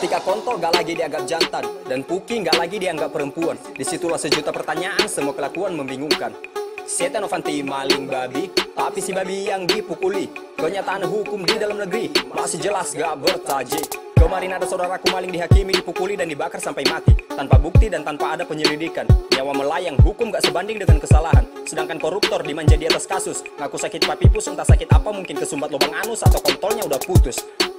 Ketika kontol gak lagi dianggap jantan dan Puki gak lagi dianggap perempuan, disitulah sejuta pertanyaan, semua kelakuan membingungkan. Setia Novanti maling babi, tapi si babi yang dipukuli. Kenyataan hukum di dalam negeri masih jelas gak bertaji. Kemarin ada saudaraku maling dihakimi, dipukuli dan dibakar sampai mati, tanpa bukti dan tanpa ada penyelidikan. Nyawa melayang, hukum gak sebanding dengan kesalahan. Sedangkan koruptor dimanja di atas kasus, ngaku sakit papipus, entah sakit apa, mungkin kesumbat lubang anus atau kontolnya udah putus.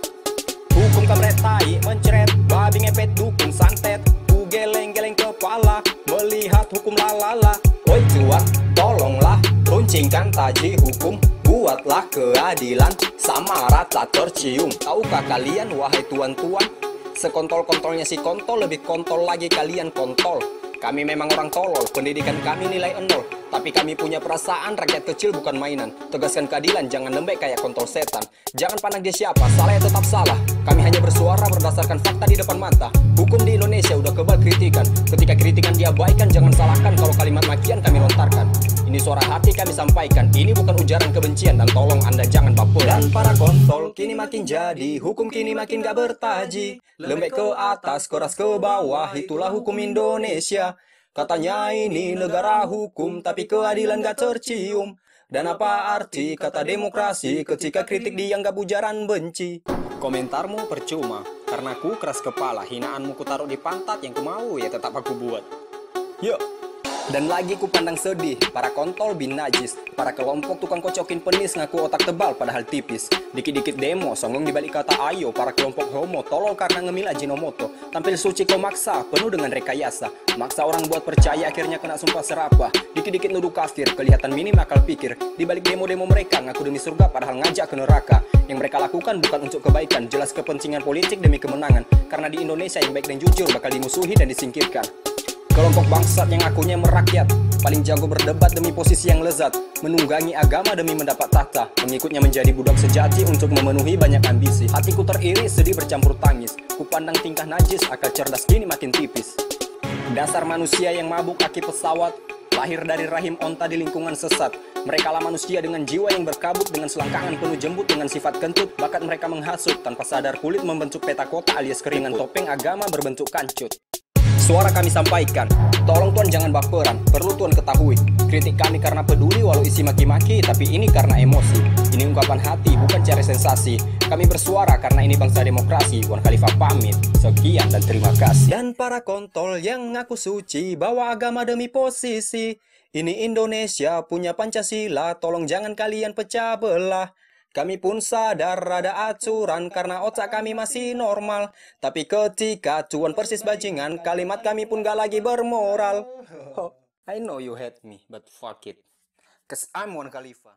Hukum kamret tai mencret, babi ngepet dukun santet, ku geleng-geleng kepala melihat hukum lalala. Oi cuak, tolonglah runcingkan taji hukum, buatlah keadilan sama rata tercium. Tahukah kalian wahai tuan-tuan, sekontol-kontolnya si kontol lebih kontol lagi kalian kontol. Kami memang orang tolol, pendidikan kami nilai 0, tapi kami punya perasaan rakyat kecil bukan mainan. Tegaskan keadilan, jangan lembek kayak kontol setan. Jangan pandang dia siapa, salah ya tetap salah. Kami hanya bersuara berdasarkan fakta di depan mata. Hukum di Indonesia udah kebal kritikan. Ketika kritikan diabaikan, jangan salahkan kalau kalimat makian kami lontarkan. Ini suara hati kami sampaikan, ini bukan ujaran kebencian, dan tolong anda jangan baperan. Dan para kontol kini makin jadi, hukum kini makin gak bertaji. Lembek ke atas, keras ke bawah, itulah hukum Indonesia. Katanya ini negara hukum, tapi keadilan gak tercium. Dan apa arti kata demokrasi ketika kritik dianggap ujaran benci? Komentarmu percuma, karena ku keras kepala. Hinaanmu ku taruh di pantat, yang ku mau ya tetap aku buat. Yuk. Dan lagi ku pandang sedih, para kontol bin najis, para kelompok tukang kocokin penis ngaku otak tebal padahal tipis. Dikit-dikit demo, songong dibalik kata ayo, para kelompok homo, tolol karena ngemil Ajinomoto. Tampil suci kau maksa, penuh dengan rekayasa. Maksa orang buat percaya, akhirnya kena sumpah serapah. Dikit-dikit nuduh kafir, kelihatan minim akal pikir. Dibalik demo-demo mereka, ngaku demi surga padahal ngajak ke neraka. Yang mereka lakukan bukan untuk kebaikan, jelas kepentingan politik demi kemenangan. Karena di Indonesia yang baik dan jujur bakal dimusuhi dan disingkirkan. Kelompok bangsat yang akunya merakyat, paling jago berdebat demi posisi yang lezat, menunggangi agama demi mendapat tahta, mengikutnya menjadi budak sejati untuk memenuhi banyak ambisi. Hatiku teriris, sedih bercampur tangis, ku pandang tingkah najis, akal cerdas kini makin tipis. Dasar manusia yang mabuk kaki pesawat, lahir dari rahim onta di lingkungan sesat. Mereka lah manusia dengan jiwa yang berkabut, dengan selangkangan penuh jembut, dengan sifat kentut, bakat mereka menghasut, tanpa sadar kulit membentuk peta kota alias keringan topeng agama berbentuk kancut. Suara kami sampaikan, tolong Tuan jangan baperan, perlu Tuan ketahui. Kritik kami karena peduli walau isi maki-maki, tapi ini karena emosi. Ini ungkapan hati, bukan cari sensasi. Kami bersuara karena ini bangsa demokrasi. Wan Khalifah pamit, sekian dan terima kasih. Dan para kontol yang ngaku suci, bawa agama demi posisi. Ini Indonesia punya Pancasila, tolong jangan kalian pecah belah. Kami pun sadar ada aturan karena otak kami masih normal. Tapi ketika cuan persis bajingan, kalimat kami pun gak lagi bermoral. I know you hate me, but fuck it. Cause I'm Wan Khalifa.